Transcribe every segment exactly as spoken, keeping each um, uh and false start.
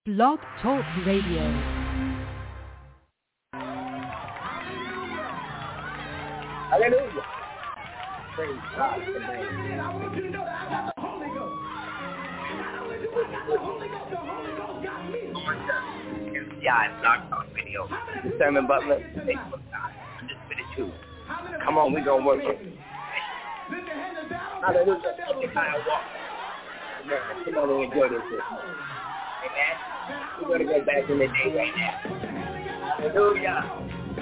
Blog Talk Radio. Hallelujah. Praise God tonight. I want you to know that I got the Holy Ghost. And not only do I got the Holy Ghost, the Holy Ghost got me. Yeah, it's Blog Talk Video. The Sermon Butler, Facebook Live. Just for the two. Come on, we gonna work it. Hallelujah. It's how I walk. Amen. Come on and enjoy this. Amen. We're gonna go back in the day right now. Hallelujah.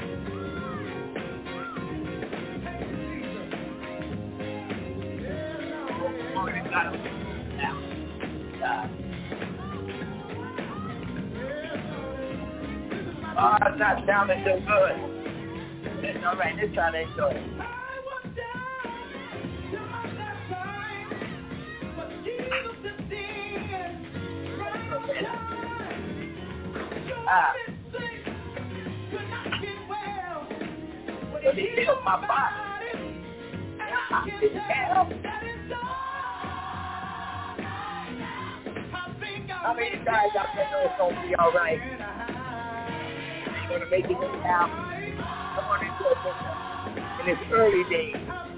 Oh, it's not sounding so good. It's all right. Let's try to enjoy it. Ah. But he healed my body. I didn't help. How many times I know it's going to be all right? I'm going to make it now. I'm going to do it in its early days.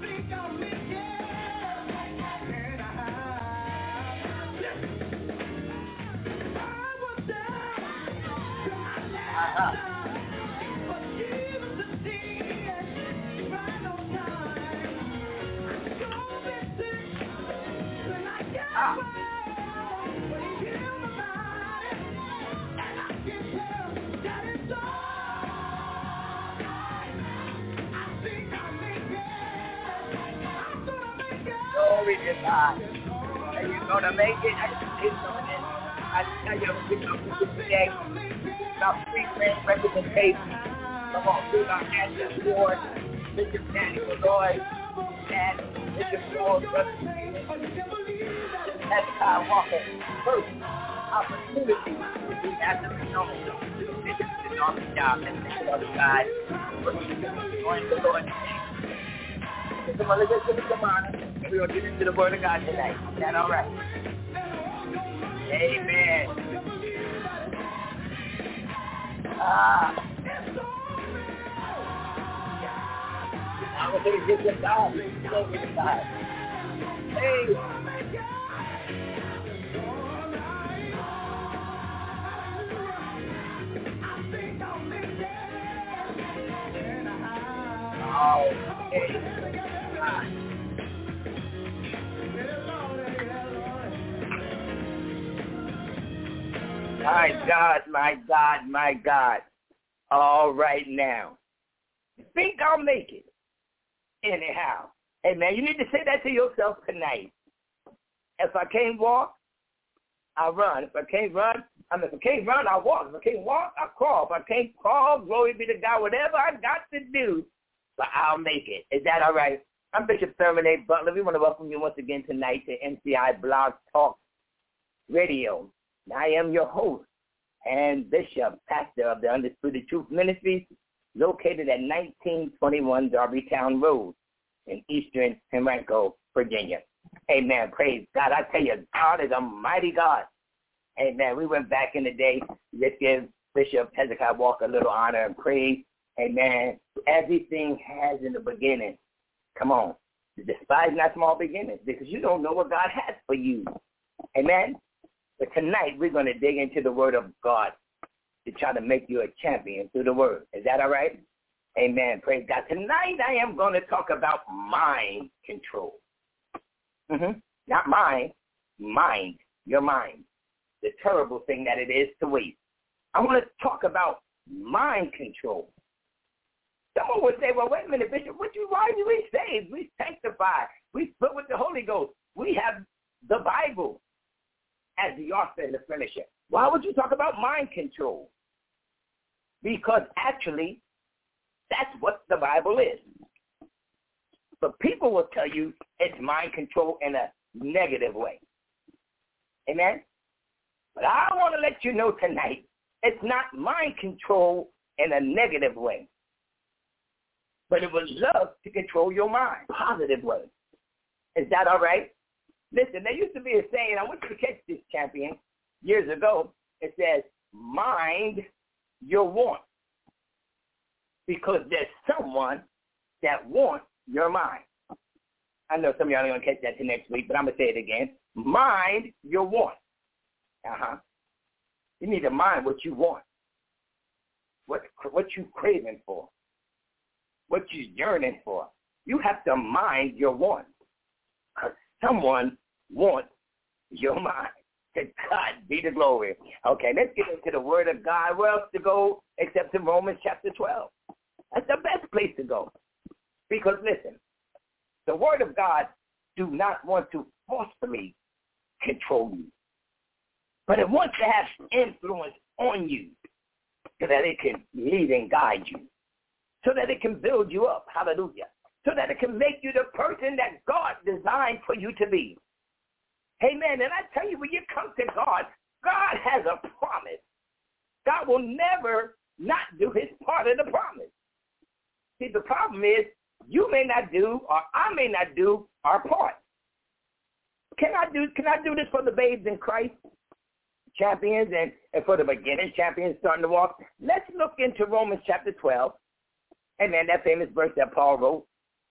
Uh-huh. Ah. Glory to God. Are you going to make it? I just did something. I tell you, we're going to do today. About free grand representation. Come on, through our Ashes Ward, Bishop Daniel Lloyd, and Bishop Ward, Brother Hezekiah Walker. First opportunity to be at the known. This is the normal job and the other side. Going to the Lord today. Come on, let's just give it some honor. We're going to get into the Word of God tonight. Is that all right? Amen. Ah. I'm going to get this out. Glory to God. Hey. Oh, hey. Ah. My God, my God, my God. All right now. Think I'll make it. Anyhow. Hey, man, you need to say that to yourself tonight. If I can't walk, I'll run. If I can't run, I mean, if I can't run, I'll walk. If I can't walk, I'll crawl. If I can't crawl, glory be to God, whatever I got to do, but I'll make it. Is that all right? I'm Bishop Thurman A. Butler. We want to welcome you once again tonight to M C I Blog Talk Radio. I am your host and bishop, pastor of the Undisputed Truth Ministries, located at nineteen twenty-one Darbytown Road in eastern Henrico, Virginia. Amen. Praise God. I tell you, God is a mighty God. Amen. We went back in the day. Let's give Bishop Hezekiah Walker a little honor and praise. Amen. Everything has in the beginning. Come on. Despise not small beginnings, because you don't know what God has for you. Amen. But tonight, we're going to dig into the Word of God to try to make you a champion through the Word. Is that all right? Amen. Praise God. Tonight, I am going to talk about mind control. Mm-hmm. Not mind, mind, your mind. The terrible thing that it is to waste. I want to talk about mind control. Someone would say, well, wait a minute, Bishop, what you, why are we saved? We sanctified. We filled with the Holy Ghost. We have the Bible as the author and the finisher. Why would you talk about mind control? Because actually, that's what the Bible is. But people will tell you it's mind control in a negative way. Amen? But I want to let you know tonight, it's not mind control in a negative way. But it was love to control your mind, positive way. Is that all right? Listen, there used to be a saying, I want you to catch this, champion, years ago. it says, mind your want. Because there's someone that wants your mind. I know some of y'all are going to catch that till next week, but I'm going to say it again. Mind your want. Uh-huh. You need to mind what you want. What, what you craving for. What you yearning for. You have to mind your want. Because someone wants your mind. To God be the glory. Okay, let's get into the Word of God. Where else to go except in Romans chapter twelve? That's the best place to go. Because listen, the Word of God do not want to forcefully control you. But it wants to have influence on you so that it can lead and guide you. So that it can build you up. Hallelujah. So that it can make you the person that God designed for you to be. Amen. And I tell you, when you come to God, God has a promise. God will never not do his part of the promise. See, the problem is you may not do or I may not do our part. Can I do Can I do this for the babes in Christ, champions, and, and for the beginning champions starting to walk? Let's look into Romans chapter twelve. Amen. That famous verse that Paul wrote,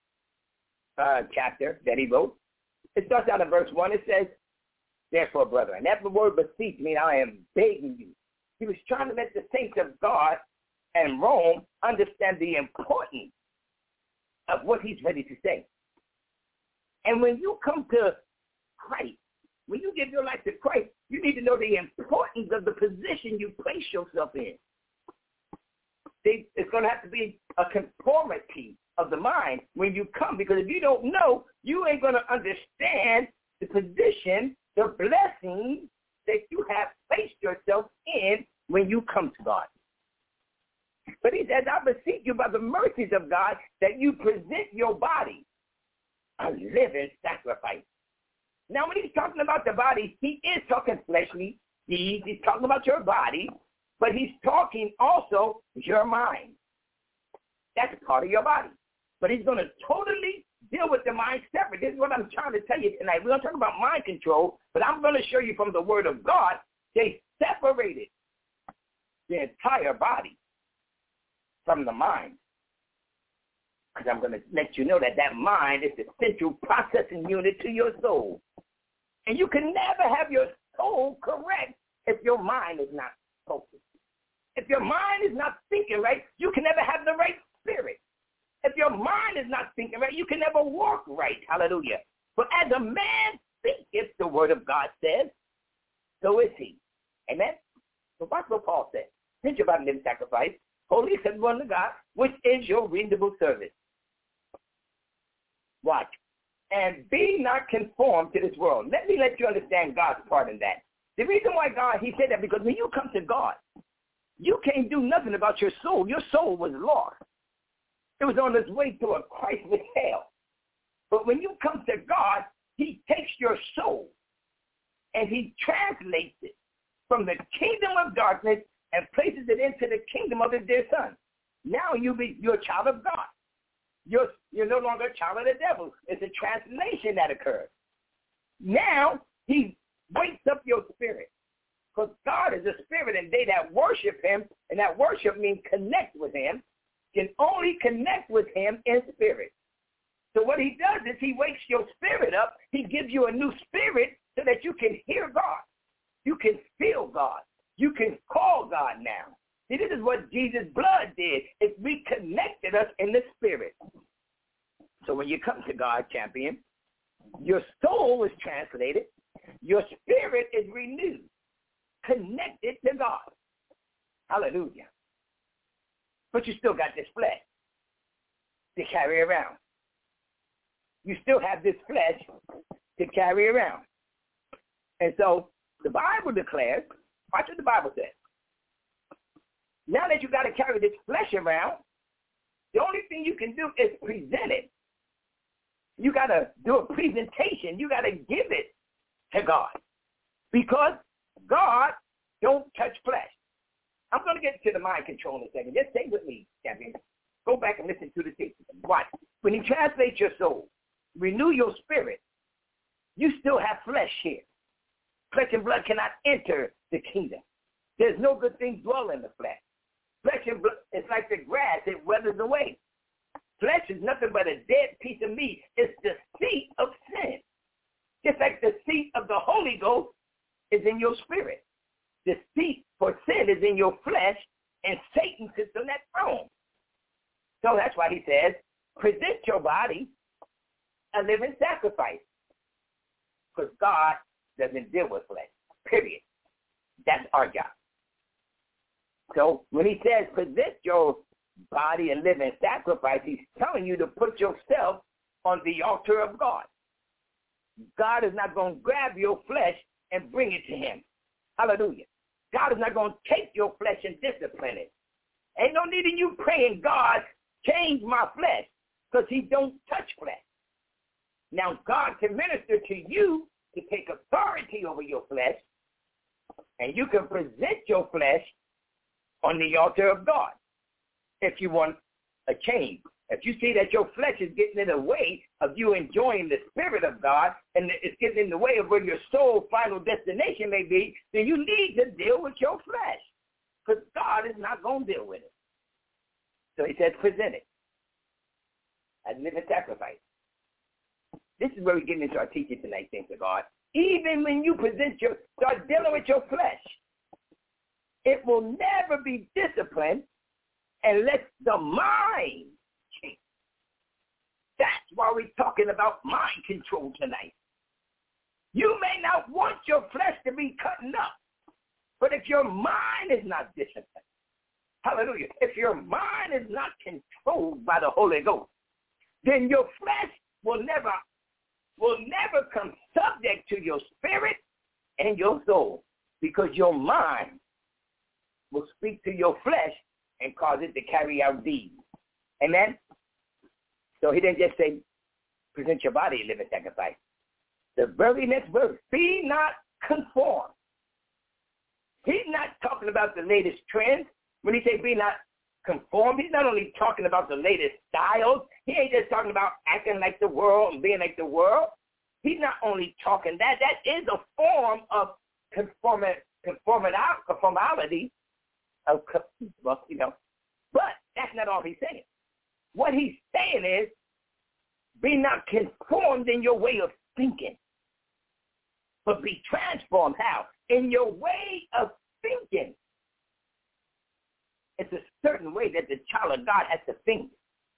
uh, chapter that he wrote. It starts out in verse one. It says, therefore, brethren, that word beseech means I am begging you. He was trying to let the saints of God and Rome understand the importance of what he's ready to say. And when you come to Christ, when you give your life to Christ, you need to know the importance of the position you place yourself in. See, it's going to have to be a conformity of the mind when you come, because if you don't know, you ain't going to understand the position, the blessing that you have placed yourself in when you come to God. But he says, I beseech you by the mercies of God that you present your body a living sacrifice. Now, when he's talking about the body, he is talking fleshly deeds. He's talking about your body, but he's talking also your mind. That's part of your body. But he's going to totally deal with the mind separate. This is what I'm trying to tell you tonight. We're going to talk about mind control, but I'm going to show you from the Word of God, they separated the entire body from the mind. Because I'm going to let you know that that mind is the central processing unit to your soul. And you can never have your soul correct if your mind is not focused. If your mind is not thinking right, you can never have the right spirit. If your mind is not thinking right, you can never walk right. Hallelujah. But as a man thinketh, the Word of God says, so is he. Amen? So watch what Paul said. Think about a living sacrifice, holy acceptable unto God, which is your reasonable service. Watch. And be not conformed to this world. Let me let you understand God's part in that. The reason why God, he said that, because when you come to God, you can't do nothing about your soul. Your soul was lost. It was on its way to a Christless hell. But when you come to God, he takes your soul and he translates it from the kingdom of darkness and places it into the kingdom of his dear son. Now you be, you're a child of God. You're, you're no longer a child of the devil. It's a translation that occurs. Now he wakes up your spirit. Because God is a spirit, and they that worship him, and that worship means connect with him, can only connect with him in spirit. So what he does is he wakes your spirit up. He gives you a new spirit so that you can hear God. You can feel God. You can call God now. See, this is what Jesus' blood did. It reconnected us in the spirit. So when you come to God, champion, your soul is translated. Your spirit is renewed, connected to God. Hallelujah. But you still got this flesh to carry around. You still have this flesh to carry around. And so the Bible declares, watch what the Bible says. Now that you got to carry this flesh around, the only thing you can do is present it. You got to do a presentation. You got to give it to God. Because God don't touch flesh. I'm going to get to the mind control in a second. Just stay with me, champion. Go back and listen to the tape. Watch. When he translates your soul, renew your spirit, you still have flesh here. Flesh and blood cannot enter the kingdom. There's no good thing dwell in the flesh. Flesh and blood, it's like the grass, it withers away. Flesh is nothing but a dead piece of meat. It's the seat of sin. Just like the seat of the Holy Ghost is in your spirit. The seat for sin is in your flesh, and Satan sits on that throne. So that's why he says, present your body a living sacrifice. Because God doesn't deal with flesh, period. That's our job. So when he says present your body a living sacrifice, he's telling you to put yourself on the altar of God. God is not going to grab your flesh and bring it to him. Hallelujah. God is not going to take your flesh and discipline it. Ain't no need in you praying, God, change my flesh, because he don't touch flesh. Now, God can minister to you to take authority over your flesh, and you can present your flesh on the altar of God if you want a change. If you see that your flesh is getting in the way of you enjoying the Spirit of God, and it's getting in the way of where your soul final destination may be, then you need to deal with your flesh, because God is not going to deal with it. So he says, present it as a living sacrifice. This is where we get into our teaching tonight, thanks to God. Even when you present your, start dealing with your flesh, it will never be disciplined unless the mind changes. That's why we're talking about mind control tonight. You may not want your flesh to be cutting up, but if your mind is not disciplined, hallelujah, if your mind is not controlled by the Holy Ghost, then your flesh will never will never come subject to your spirit and your soul, because your mind will speak to your flesh and cause it to carry out deeds. Amen? So he didn't just say, present your body a living sacrifice. The very next verse, be not conformed. He's not talking about the latest trends. When he says be not conformed, he's not only talking about the latest styles. He ain't just talking about acting like the world and being like the world. He's not only talking that. That is a form of conformity, conformality, of, well, you know. But that's not all he's saying. What he's saying is, be not conformed in your way of thinking, but be transformed. How? In your way of thinking. It's a certain way that the child of God has to think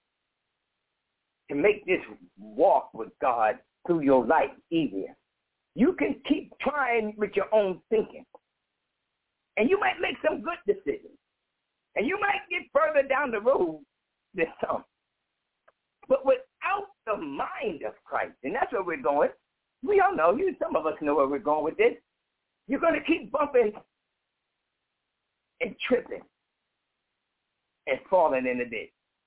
to make this walk with God through your life easier. You can keep trying with your own thinking, and you might make some good decisions, and you might get further down the road than some. But without the mind of Christ, and that's where we're going. We all know, you. Some of us know where we're going with this. You're going to keep bumping and tripping and falling in the ditch.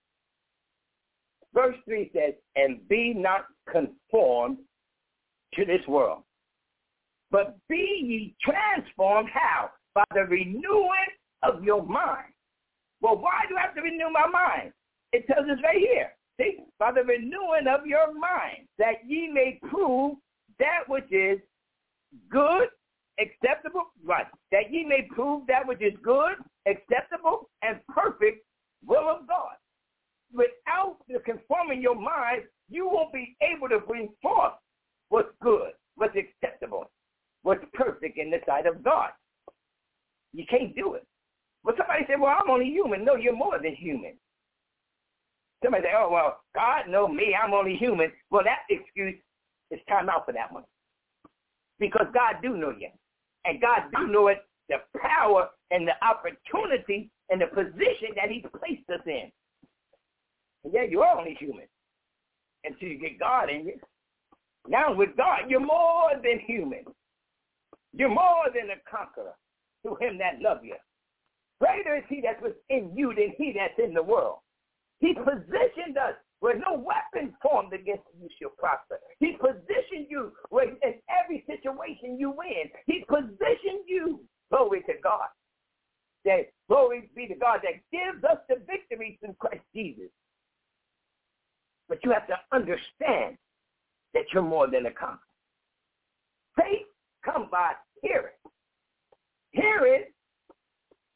Verse three says, and be not conformed to this world, but be ye transformed. How? By the renewing of your mind. Well, why do I have to renew my mind? It tells us right here. See, by the renewing of your mind, that ye may prove that which is good, acceptable, right, that ye may prove that which is good, acceptable, and perfect will of God. Without the conforming your mind, you won't be able to bring forth what's good, what's acceptable, what's perfect in the sight of God. You can't do it. Well, somebody say, well, I'm only human. No, you're more than human. Somebody say, oh, well, God knows me, I'm only human. Well, that excuse is time out for that one. Because God do know you. And God do know it, the power and the opportunity and the position that he's placed us in. And yeah, you are only human until you get God in you. Now with God, you're more than human. You're more than a conqueror through him that loves you. Greater is he that's within you than he that's in the world. He positioned us where no weapon formed against you shall prosper. He positioned you where in every situation you win. He positioned you, glory to God. That glory be to God that gives us the victory through Christ Jesus. But you have to understand that you're more than a conqueror. Faith comes by hearing. Hearing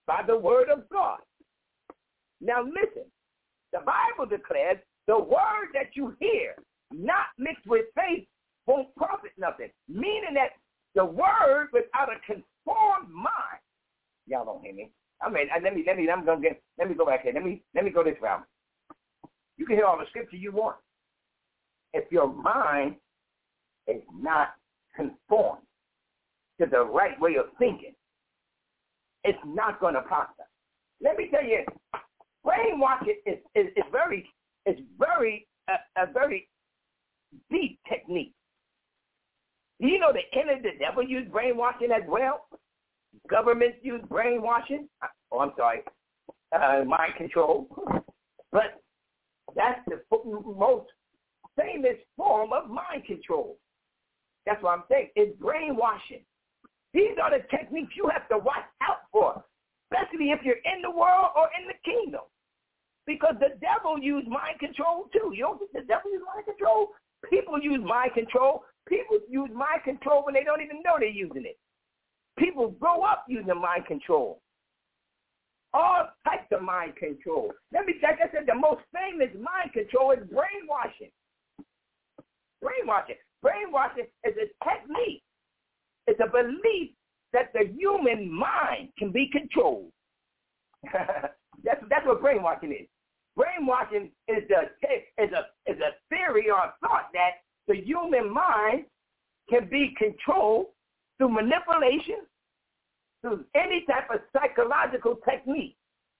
by the word of God. Now listen, the Bible declares the word that you hear, not mixed with faith, won't profit nothing. Meaning that the word without a conformed mind, y'all don't hear me. I mean, let me, let me, I'm gonna get, let me go back here. Let me, let me go this route. You can hear all the scripture you want. If your mind is not conformed to the right way of thinking, it's not going to prosper. Let me tell you, brainwashing is, is, is very, it's very, uh, a very deep technique. Do you know the enemy, the devil used brainwashing as well? Governments use brainwashing. Oh, I'm sorry, uh, mind control. But that's the most famous form of mind control. That's what I'm saying. It's brainwashing. These are the techniques you have to watch out for, especially if you're in the world or in the kingdom. Because the devil used mind control too. You don't think the devil used mind control? People use mind control. People use mind control when they don't even know they're using it. People grow up using mind control. All types of mind control. Let me, like I said, the most famous mind control is brainwashing. Brainwashing. Brainwashing is a technique. It's a belief that the human mind can be controlled. that's that's what brainwashing is. Brainwashing is a is a is a theory or a thought that the human mind can be controlled through manipulation, through any type of psychological technique.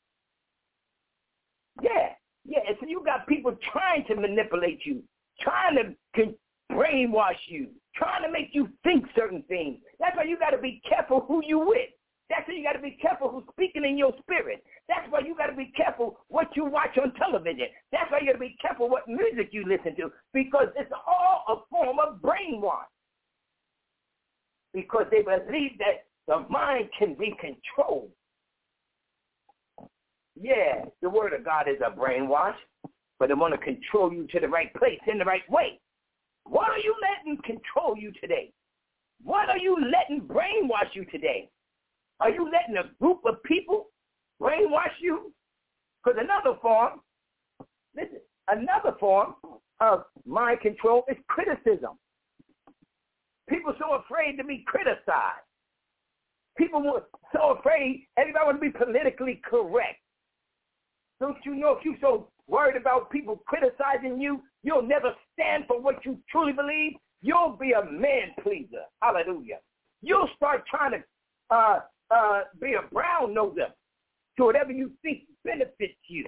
Yeah, yeah. So you got people trying to manipulate you, trying to con- brainwash you, trying to make you think certain things. That's why you got to be careful who you with. That's why you got to be careful who's speaking in your spirit. That's why you got to be careful what you watch on television. That's why you got to be careful what music you listen to, because it's all a form of brainwash. Because they believe that the mind can be controlled. Yeah, the word of God is a brainwash, but they want to control you to the right place in the right way. What are you letting control you today? What are you letting brainwash you today? Are you letting a group of people brainwash you? Because another form, listen, another form of mind control is criticism. People so afraid to be criticized. People were so afraid, everybody want to be politically correct. Don't you know if you're so worried about people criticizing you, you'll never stand for what you truly believe? You'll be a man pleaser. Hallelujah. You'll start trying to uh, uh, be a brown noser to whatever you think benefits you.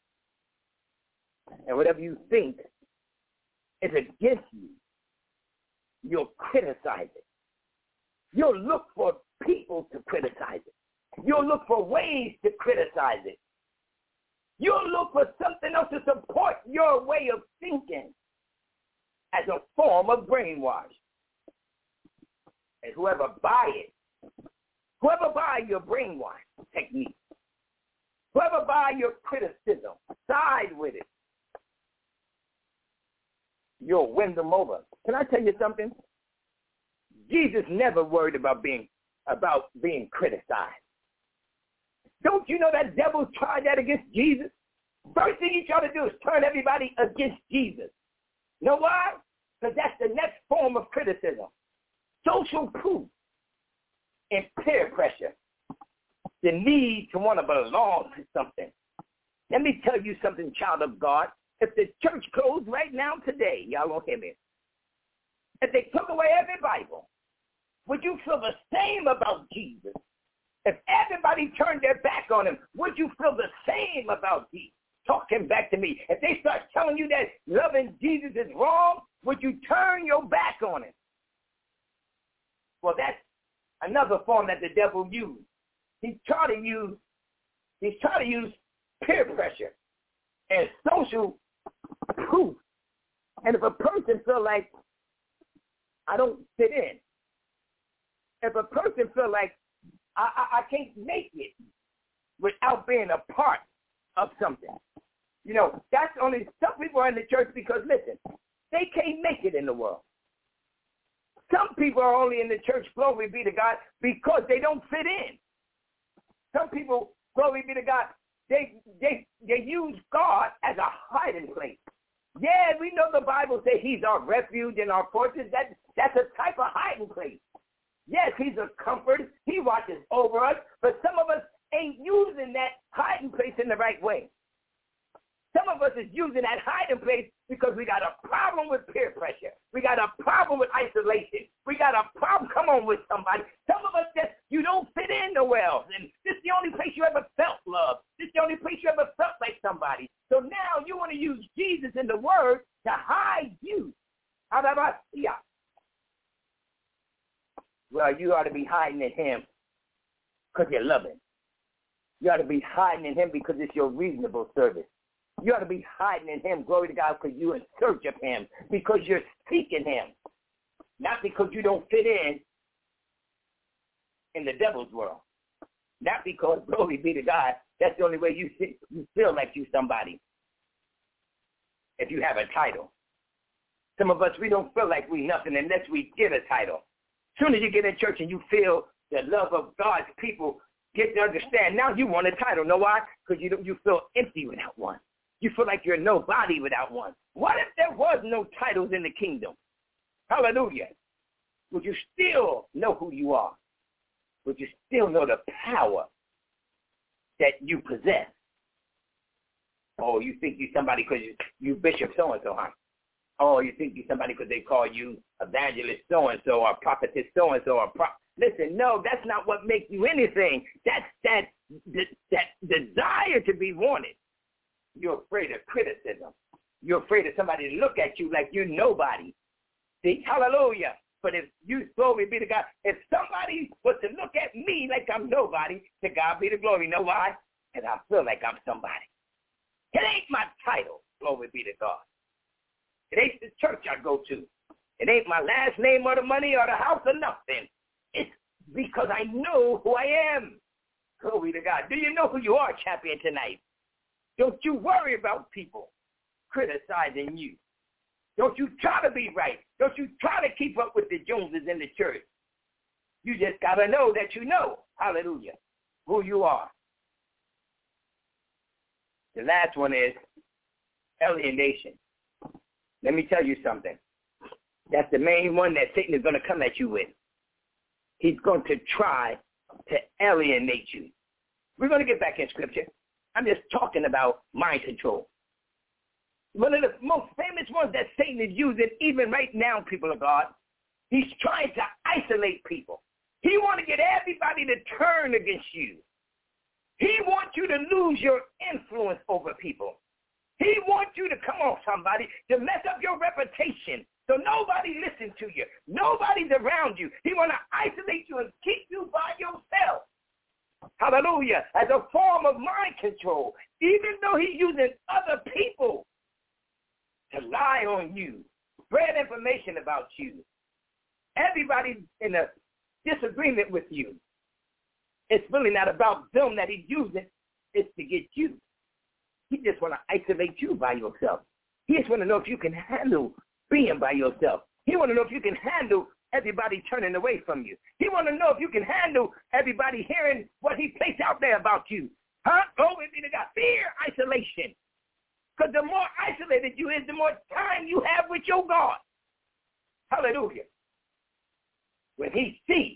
And whatever you think is against you, you'll criticize it. You'll look for people to criticize it. You'll look for ways to criticize it. You'll look for something else to support your way of thinking as a form of brainwash. And whoever buy it, whoever buy your brainwash technique, whoever buy your criticism, side with it, you'll win them over. Can I tell you something? Jesus never worried about being about being criticized. Don't you know that devil tried that against Jesus? First thing he tried to do is turn everybody against Jesus. You know why? Because that's the next form of criticism. Social proof and peer pressure. The need to want to belong to something. Let me tell you something, child of God. If the church closed right now today, y'all won't hear me. If they took away every Bible, would you feel the same about Jesus? If everybody turned their back on him, would you feel the same about Jesus? Talking back to me. If they start telling you that loving Jesus is wrong, would you turn your back on him? Well, that's another form that the devil used. He's trying to use, he's trying to use peer pressure and social proof. And if a person feels like, I don't fit in, if a person feels like, I, I, I can't make it without being a part of something. You know, that's only, some people are in the church because, listen, they can't make it in the world. Some people are only in the church, glory be to God, because they don't fit in. Some people, glory be to God, they they they use God as a hiding place. Yeah, we know the Bible says he's our refuge and our fortress. That, that's a type of hiding place. Yes, he's a comfort. He watches over us. But some of us ain't using that hiding place in the right way. Some of us is using that hiding place because we got a problem with peer pressure. We got a problem with isolation. We got a problem, come on, with somebody. Some of us just, you don't fit in nowhere else. And this is the only place you ever felt love. This is the only place you ever felt like somebody. So now you want to use Jesus in the Word to hide you. How about I see ya? Well, you ought to be hiding in him because you love him. You ought to be hiding in him because it's your reasonable service. You ought to be hiding in him, glory to God, because you're in search of him, because you're seeking him, not because you don't fit in in the devil's world. Not because, glory be to God, that's the only way you, see, you feel like you somebody, if you have a title. Some of us, we don't feel like we nothing unless we get a title. As soon as you get in church and you feel the love of God's people, get to understand, now you want a title. Know why? Because you, you feel empty without one. You feel like you're nobody without one. What if there was no titles in the kingdom? Hallelujah. Would you still know who you are? Would you still know the power that you possess? Oh, you think you're somebody because you, you Bishop so-and-so, huh? Oh, you think you're somebody because they call you evangelist so-and-so or prophetess so-and-so or pro- Listen, no, that's not what makes you anything. That's that, that, that desire to be wanted. You're afraid of criticism. You're afraid of somebody to look at you like you're nobody. See, hallelujah. But if you, glory be to God, if somebody was to look at me like I'm nobody, to God be the glory. Know why? Because I feel like I'm somebody. It ain't my title, glory be to God. It ain't the church I go to. It ain't my last name or the money or the house or nothing. It's because I know who I am. Glory to God. Do you know who you are, champion, tonight? Don't you worry about people criticizing you. Don't you try to be right. Don't you try to keep up with the Joneses in the church. You just got to know that you know, hallelujah, who you are. The last one is alienation. Let me tell you something. That's the main one that Satan is going to come at you with. He's going to try to alienate you. We're going to get back in Scripture. I'm just talking about mind control. One of the most famous ones that Satan is using even right now, people of God, he's trying to isolate people. He wants to get everybody to turn against you. He wants you to lose your influence over people. He wants you to, come on, somebody, to mess up your reputation so nobody listens to you. Nobody's around you. He wants to isolate you and keep you by yourself. Hallelujah. As a form of mind control, even though he's using other people to lie on you, spread information about you. Everybody's in a disagreement with you. It's really not about them that he's using. It's to get you. He just want to isolate you by yourself. He just want to know if you can handle being by yourself. He want to know if you can handle everybody turning away from you. He want to know if you can handle everybody hearing what he placed out there about you. Huh? Glory be to God. Fear, isolation. Because the more isolated you is, the more time you have with your God. Hallelujah. When he sees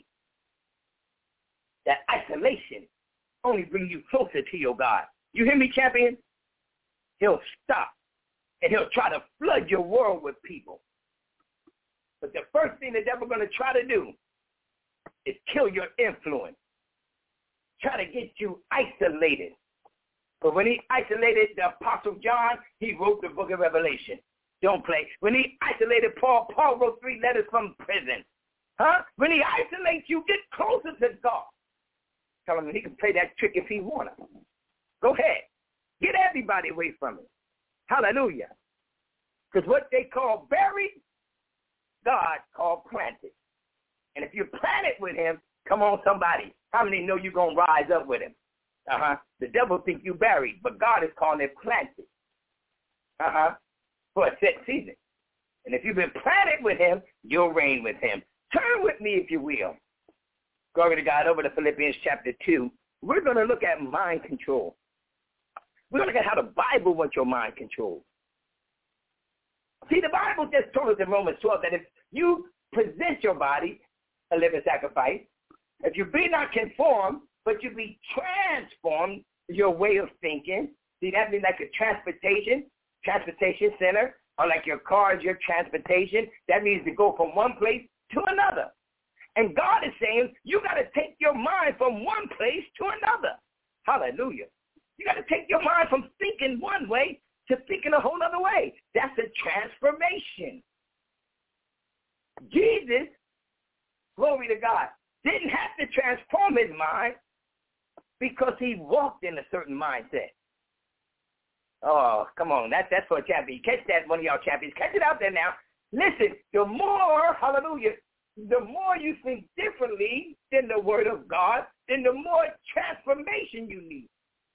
that isolation only brings you closer to your God. You hear me, champion? He'll stop, and he'll try to flood your world with people. But the first thing the devil's going to try to do is kill your influence. Try to get you isolated. But when he isolated the Apostle John, he wrote the book of Revelation. Don't play. When he isolated Paul, Paul wrote three letters from prison. Huh? When he isolates you, get closer to God. Tell him he can play that trick if he wants. Go ahead. Get everybody away from him. Hallelujah. Because what they call buried, God called planted. And if you're planted with him, come on, somebody. How many know you're going to rise up with him? Uh-huh. The devil thinks you buried, but God is calling it planted. Uh-huh. For a set season. And if you've been planted with him, you'll reign with him. Turn with me, if you will. Glory to God, over to Philippians chapter two. we're going to look at mind control. We're going to look at how the Bible wants your mind controlled. See, the Bible just told us in Romans twelve that if you present your body a living sacrifice, if you be not conformed, but you be transformed, your way of thinking. See, that means like a transportation, transportation center, or like your car is your transportation. That means to go from one place to another. And God is saying, you got to take your mind from one place to another. Hallelujah. You got to take your mind from thinking one way to thinking a whole other way. That's a transformation. Jesus, glory to God, didn't have to transform his mind because he walked in a certain mindset. Oh, come on. That, that's for a champion. Catch that, one of y'all champions. Catch it out there now. Listen, the more, hallelujah, the more you think differently than the word of God, then the more transformation you need.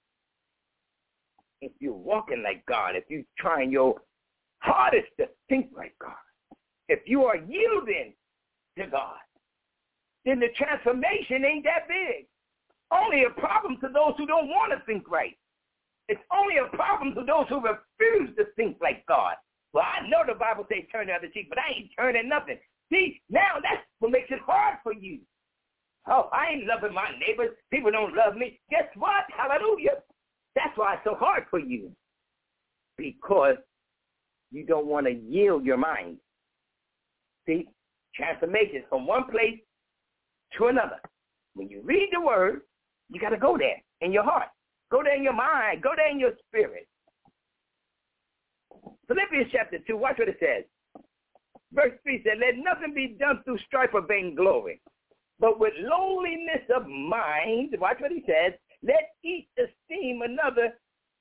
If you're walking like God, if you're trying your hardest to think like God, if you are yielding to God, then the transformation ain't that big. Only a problem to those who don't want to think right. It's only a problem to those who refuse to think like God. Well, I know the Bible says turn the other cheek, but I ain't turning nothing. See, now that's what makes it hard for you. Oh, I ain't loving my neighbors. People don't love me. Guess what? Hallelujah. That's why it's so hard for you. Because you don't want to yield your mind. See, transformation from one place to another. When you read the word, you got to go there in your heart. Go there in your mind. Go there in your spirit. Philippians chapter two, watch what it says. Verse three said, let nothing be done through strife or vainglory, but with lowliness of mind, watch what he says, let each esteem another,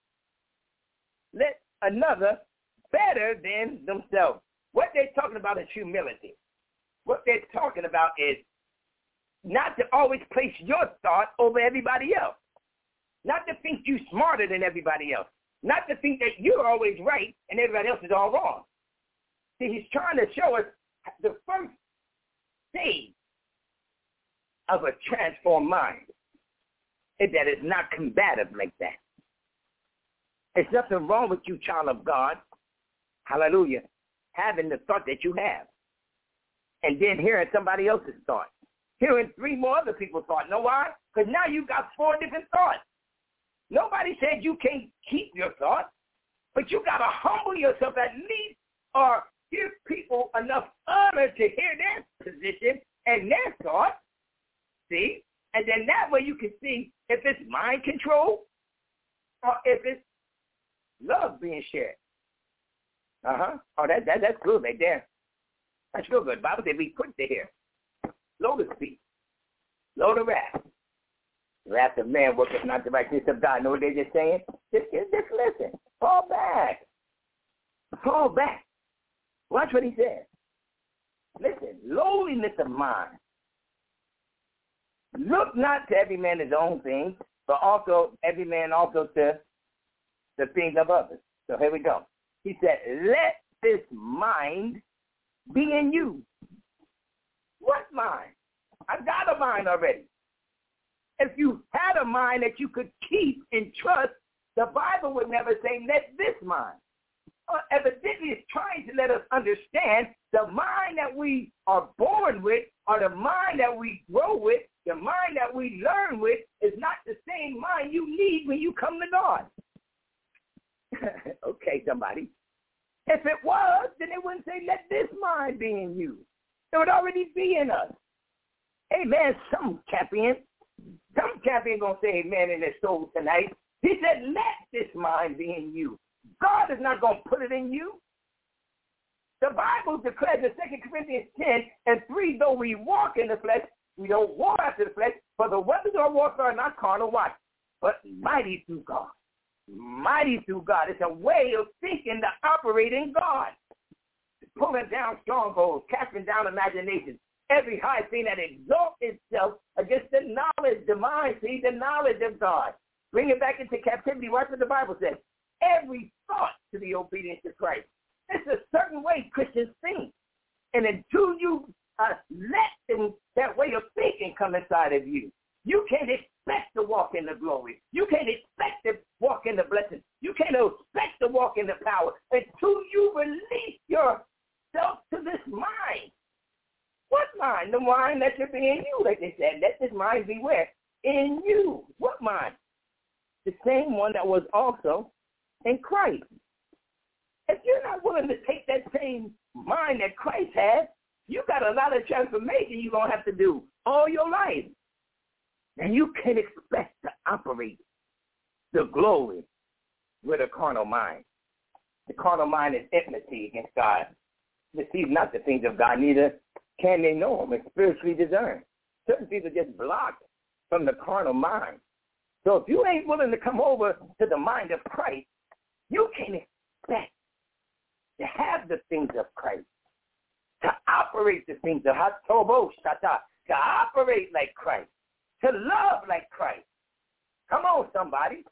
let another better than themselves. What they're talking about is humility. What they're talking about is not to always place your thought over everybody else. Not to think you're smarter than everybody else. Not to think that you're always right and everybody else is all wrong. See, he's trying to show us the first stage of a transformed mind is that it's not combative like that. There's nothing wrong with you, child of God, hallelujah, having the thought that you have. And then hearing somebody else's thought. Hearing three more other people's thoughts. Know why? Because now you've got four different thoughts. Nobody said you can't keep your thoughts, but you got to humble yourself at least or give people enough honor to hear their position and their thoughts. See? And then that way you can see if it's mind control or if it's love being shared. Uh-huh. Oh, that, that that's good right there. That's real good. Bible said be quick to hear. Slow to speak. Slow to wrath. Wrath of man worketh not the righteousness of God. Know what they're just saying? Just, just, just listen. Fall back. Fall back. Watch what he says. Listen, lowliness of mind. Look not to every man his own things, but also every man also to the things of others. So here we go. He said, let this mind be in you. What mind? I've got a mind already. If you had a mind that you could keep and trust, the Bible would never say, let this mind. Uh, evidently, it's trying to let us understand the mind that we are born with or the mind that we grow with, the mind that we learn with is not the same mind you need when you come to God. Okay, somebody. If it was, then it wouldn't say, let this mind be in you. It would already be in us. Amen. Some champion, some champion going to say amen in their soul tonight. He said, let this mind be in you. God is not going to put it in you. The Bible declares in Second Corinthians ten and three, though we walk in the flesh, we don't war after the flesh, for the weapons of our warfare are not carnal, watch, but mighty through God. Mighty through God. It's a way of thinking to operate in God. Pulling down strongholds, casting down imaginations, every high thing that exalts itself against the knowledge, the mind, see, the knowledge of God. Bring it back into captivity. Watch what the Bible says. Every thought to be obedient to Christ. It's a certain way Christians think. And until you uh, let them, that way of thinking come inside of you, You can't expect to walk in the glory. You can't expect to walk in the blessing. You can't expect to walk in the power until you release yourself to this mind. What mind? The mind that should be in you, like they said. Let this mind be where? In you. What mind? The same one that was also in Christ. If you're not willing to take that same mind that Christ had, you got a lot of transformation you're going to have to do all your life. And you can't expect to operate the glory with a carnal mind. The carnal mind is enmity against God. Receive not the things of God, neither can they know them and spiritually discern. Certain things are just blocked from the carnal mind. So if you ain't willing to come over to the mind of Christ, you can't expect to have the things of Christ, to operate the things of Hatobo Shata, to operate like Christ, to love like Christ. Come on, somebody.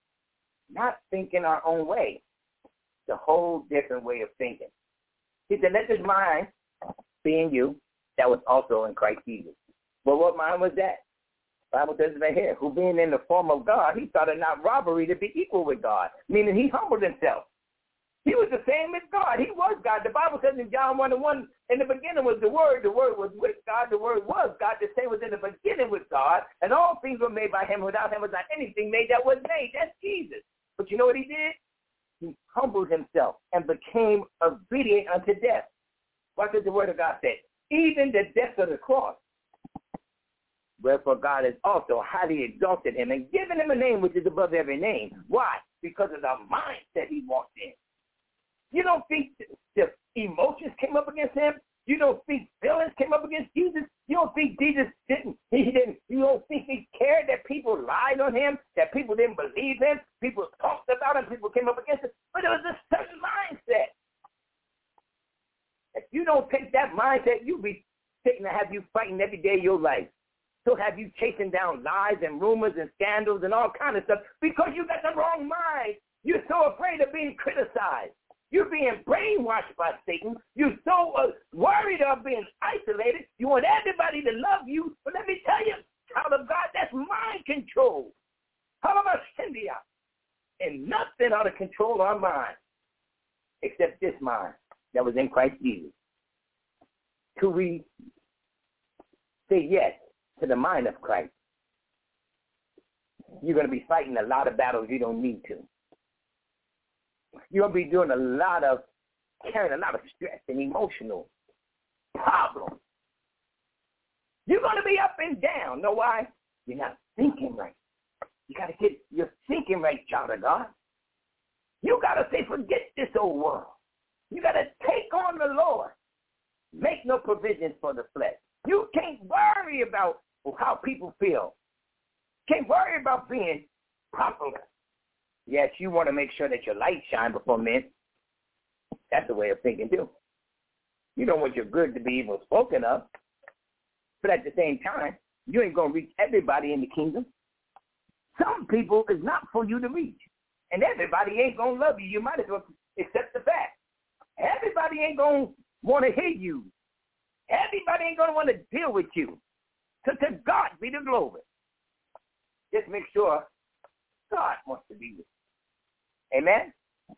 Not thinking our own way. It's a whole different way of thinking. He said, let this mind be in you that was also in Christ Jesus. But what mind was that? The Bible says right here, who being in the form of God, he thought it not robbery to be equal with God, meaning he humbled himself. He was the same as God. He was God. The Bible says in John one and one, in the beginning was the Word. The Word was with God. The Word was God. The same was in the beginning with God. And all things were made by him. Without him was not anything made that was made. That's Jesus. But you know what he did? He humbled himself and became obedient unto death. What did the Word of God say? Even the death of the cross. Wherefore God has also highly exalted him and given him a name which is above every name. Why? Because of the mindset he walked in. You don't think the emotions came up against him? You don't think feelings came up against Jesus? You don't think Jesus didn't, he didn't, you don't think he cared that people lied on him, that people didn't believe him, people talked about him, people came up against him? But it was a certain mindset. If you don't take that mindset, you'll be taking to have you fighting every day of your life. So have you chasing down lies and rumors and scandals and all kind of stuff because you got the wrong mind. You're so afraid of being criticized. You're being brainwashed by Satan. You're so uh, worried of being isolated. You want everybody to love you. But let me tell you, child of God, that's mind control. And nothing ought to control our mind except this mind that was in Christ Jesus. Till we say yes to the mind of Christ, you're going to be fighting a lot of battles you don't need to. You're going to be doing a lot of, carrying a lot of stress and emotional problems. You're going to be up and down. Know why? You're not thinking right. You got to get your thinking right, child of God. You got to say, forget this old world. You got to take on the Lord. Make no provisions for the flesh. You can't worry about how people feel. Can't worry about being popular. Yes, you want to make sure that your light shine before men. That's the way of thinking too. You don't want your good to be evil spoken of. But at the same time, you ain't going to reach everybody in the kingdom. Some people is not for you to reach. And everybody ain't going to love you. You might as well accept the fact. Everybody ain't going to want to hear you. Everybody ain't going to want to deal with you. So to God be the glory. Just make sure God wants to be with you. Amen?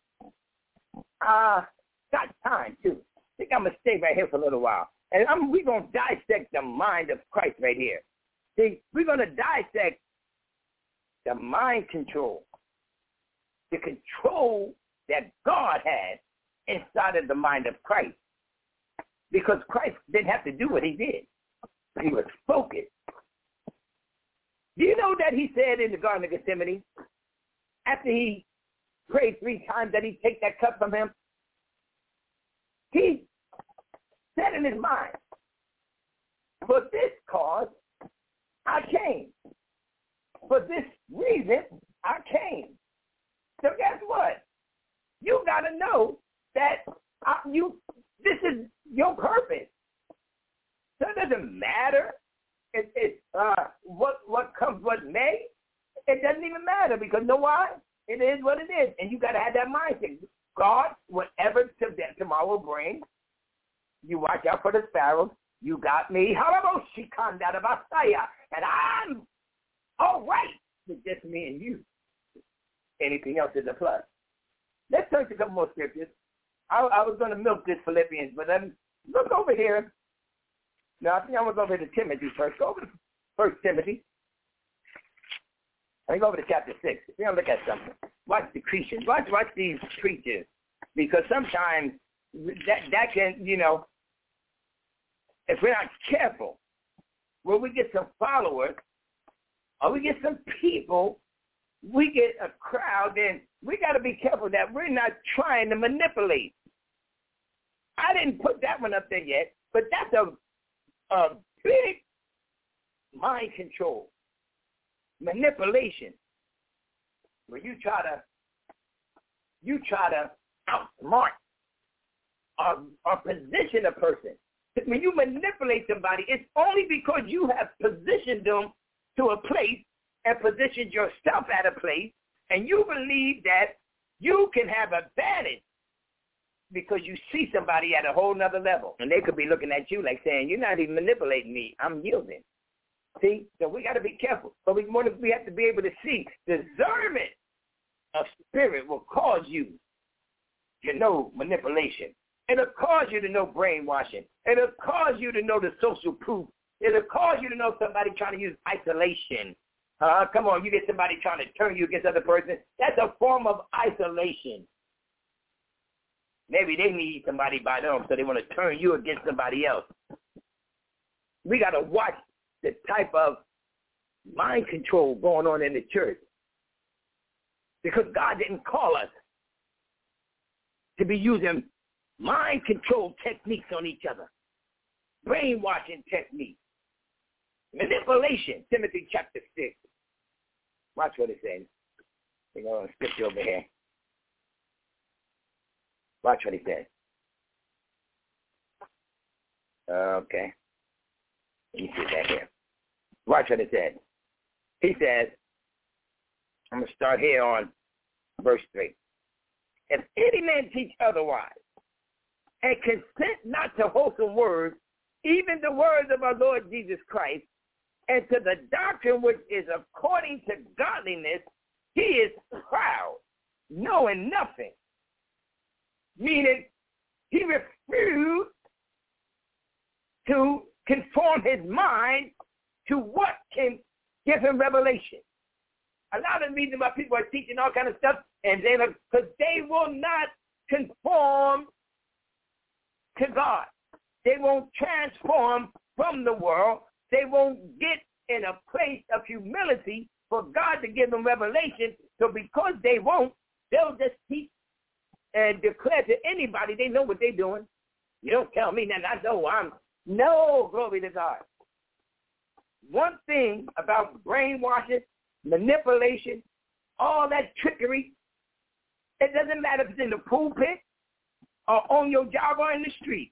Uh, got time, too. I think I'm going to stay right here for a little while. And I'm, we're going to dissect the mind of Christ right here. See, we're going to dissect the mind control, the control that God has inside of the mind of Christ. Because Christ didn't have to do what he did. He was focused. Do you know that he said in the Garden of Gethsemane, after he prayed three times that he'd take that cup from him, he said in his mind, for this cause I came. For this reason I came. So guess what? You got to know that I, you. This is your purpose. So it doesn't matter if it, uh, what what comes what may. It doesn't even matter because know why? It is what it is. And you got to have that mindset. God, whatever to, tomorrow will bring, you watch out for the sparrows. You got me. And I'm all right with just me and you. Anything else is a plus. Let's turn to a couple more scriptures. I, I was going to milk this Philippians, but then look over here. Now, I think I want to go over to Timothy first. Go over to First Timothy. Let me go over to chapter six. We're going to look at something. Watch the Christians. Watch, watch these preachers. Because sometimes that, that can, you know, if we're not careful, when we get some followers or we get some people, we get a crowd, then we got to be careful that we're not trying to manipulate. I didn't put that one up there yet, but that's a, a big mind control, manipulation, where you try to you try to outsmart or, or position a person. When you manipulate somebody, it's only because you have positioned them to a place and positioned yourself at a place, and you believe that you can have advantage because you see somebody at a whole nother level. And they could be looking at you like saying, you're not even manipulating me. I'm yielding. See? So we got to be careful. But we, want to, we have to be able to see discernment of spirit will cause you to know manipulation. It'll cause you to know brainwashing. It'll cause you to know the social proof. It'll cause you to know somebody trying to use isolation. Uh, come on, you get somebody trying to turn you against other person. That's a form of isolation. Maybe they need somebody by them, so they want to turn you against somebody else. We got to watch the type of mind control going on in the church, because God didn't call us to be using mind control techniques on each other, brainwashing techniques, manipulation. Timothy chapter six. Watch what it says. We're going to scripture over here. Watch what he says. Okay. You see that here. Watch what it says. He says, I'm going to start here on verse three. If any man teach otherwise, and consent not to wholesome words, even the words of our Lord Jesus Christ, and to the doctrine which is according to godliness, he is proud, knowing nothing. Meaning, he refused to conform his mind to what can give him revelation. A lot of reasons why people are teaching all kind of stuff, and they because they will not conform to God. They won't transform from the world. They won't get in a place of humility for God to give them revelation. So because they won't, they'll just teach and declare to anybody they know what they're doing. You don't tell me that I know I'm. No, glory to God. One thing about brainwashing, manipulation, all that trickery, it doesn't matter if it's in the pulpit or on your job or in the street.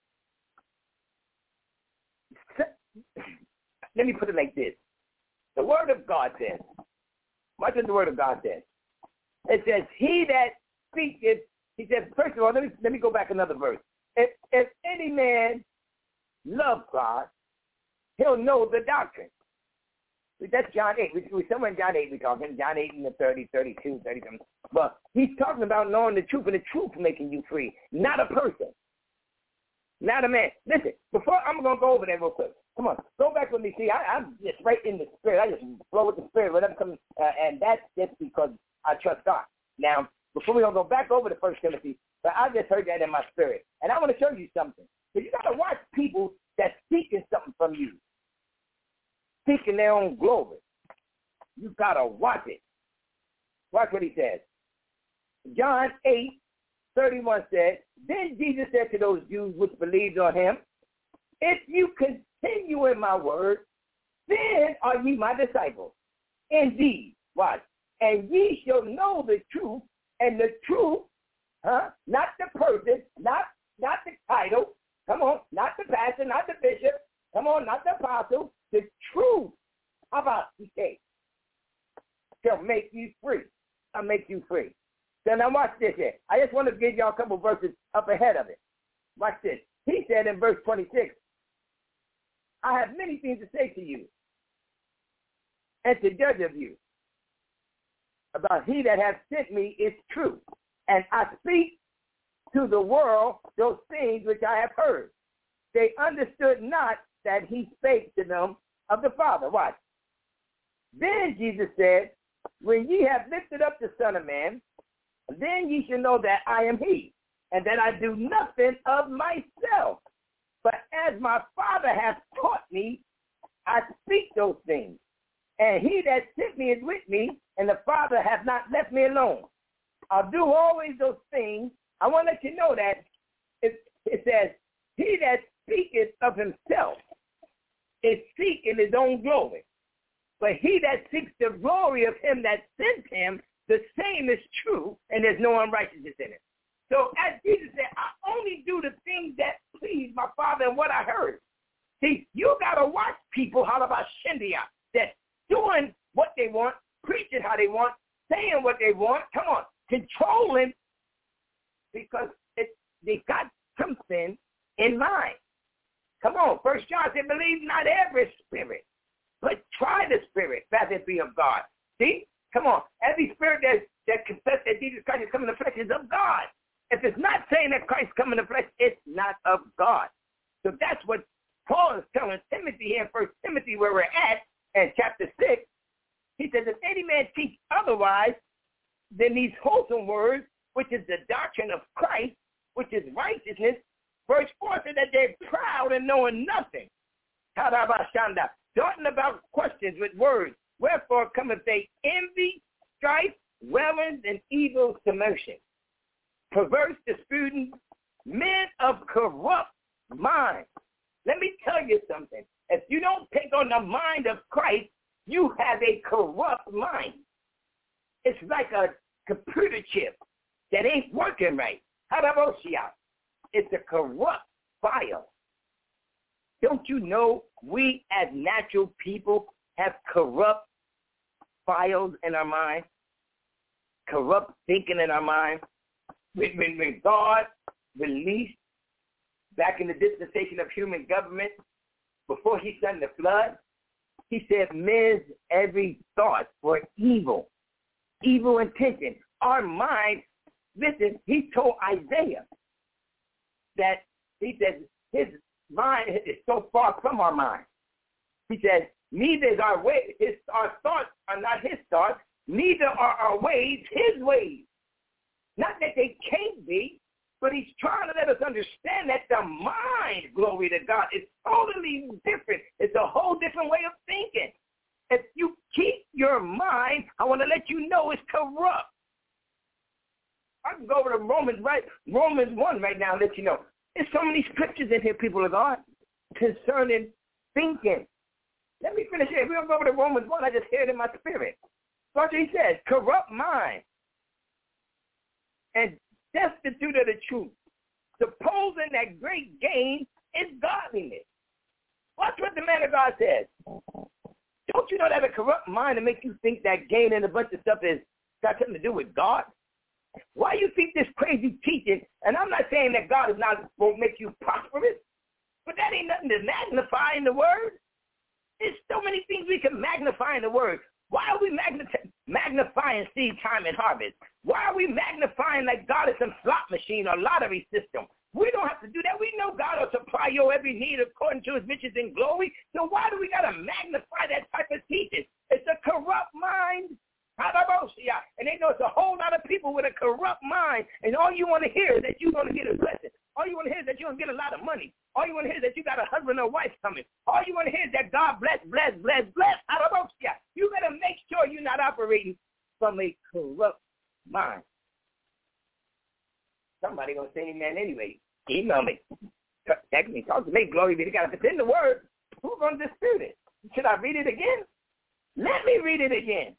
Let me put it like this. The Word of God says, what does the Word of God say? It says, he that speaketh, he says, first of all, let me, let me go back another verse. If, if any man love God, he'll know the doctrine. That's John eight. We, we somewhere in John eight we're talking. John eight and the thirty, thirty-two, thirty-seven. But he's talking about knowing the truth, and the truth making you free, not a person. Not a man. Listen, before I'm going to go over there real quick. Come on, go back with me. See, I, I'm just right in the spirit. I just flow with the spirit, whatever comes, uh, and that's just because I trust God. Now, before we go back over to First Timothy, but I just heard that in my spirit, and I want to show you something. So you got to watch people that's seeking something from you, seeking their own glory. You got to watch it. Watch what he says. John eight thirty-one said, then Jesus said to those Jews which believed on him, if you continue in my word, then are ye my disciples. Indeed, watch, and ye shall know the truth, and the truth, huh? Not the person, not not the title, come on, not the pastor, not the bishop, come on, not the apostle, the truth. How about he say, shall make you free. I'll make you free. So now watch this here. I just want to give y'all a couple verses up ahead of it. Watch this. He said in verse twenty-six, I have many things to say to you, and to judge of you. About he that hath sent me is true, and I speak to the world those things which I have heard. They understood not that he spake to them of the Father. Watch. Then Jesus said, when ye have lifted up the Son of Man, then ye shall know that I am he, and that I do nothing of myself. But as my Father hath taught me, I speak those things. And he that sent me is with me, and the Father hath not left me alone. I'll do always those things. I want to let you know that it, it says, he that speaketh of himself is seeking his own glory. But he that seeks the glory of him that sent him, the same is true, and there's no unrighteousness in it. So as Jesus said, I only do the things that please my Father and what I heard. See, you got to watch people, how about Shindia, that's doing what they want, preaching how they want, saying what they want, come on, controlling, because it, they got something in mind. Come on, First John said, believe not every spirit, but try the spirit, that it be of God. See? Come on. Every spirit that, that confesses that Jesus Christ is coming in the flesh is of God. If it's not saying that Christ is coming in the flesh, it's not of God. So that's what Paul is telling Timothy here in First Timothy, where we're at, in chapter six. He says, if any man teach otherwise than these wholesome words, which is the doctrine of Christ, which is righteousness, verse four said that they're proud and knowing nothing. Tarabashanda, talking about questions with words. Wherefore cometh they envy, strife, wellings, and evil commotion. Perverse, disputing, men of corrupt mind. Let me tell you something. If you don't take on the mind of Christ, you have a corrupt mind. It's like a computer chip that ain't working right. Haraboshia. It's a corrupt file. Don't you know we as natural people have corrupt files in our mind, corrupt thinking in our mind? When, when, when God released back in the dispensation of human government, before he sent the flood, he said men's every thought for evil, evil intention. Our mind, listen, he told Isaiah that he said his mind is so far from our mind. He said, neither is our way, his, our thoughts are not his thoughts, neither are our ways his ways. Not that they can't be, but he's trying to let us understand that the mind, glory to God, is totally different. It's a whole different way of thinking. If you keep your mind, I want to let you know it's corrupt. I can go over to Romans, right? Romans one right now and let you know. There's so many scriptures in here, people of God, concerning thinking. Let me finish here. If we don't go over to Romans one, I just hear it in my spirit. So what he says, corrupt mind and destitute of the truth, supposing that great gain is godliness. Watch what the man of God says. Don't you know that a corrupt mind will make you think that gain and a bunch of stuff is got something to do with God? Why you think this crazy teaching, and I'm not saying that God is not won't make you prosperous, but that ain't nothing to magnify in the word. There's so many things we can magnify in the word. Why are we magnif- magnifying seed time and harvest? Why are we magnifying like God is some slot machine or lottery system? We don't have to do that. We know God will supply your every need according to his riches and glory. So why do we got to magnify that type of teaching? It's a corrupt mind. And they know it's a whole lot of people with a corrupt mind, and all you want to hear is that you're going to get a blessing. All you want to hear is that you're going to get a lot of money. All you want to hear is that you got a husband or wife coming. All you want to hear is that God bless, bless, bless, bless. You got to make sure you're not operating from a corrupt mind. Somebody going to say amen anyway. Email me. Text me. Talk to me. Glory be to God. If it's in the word, who's going to dispute it? Should I read it again? Let me read it again.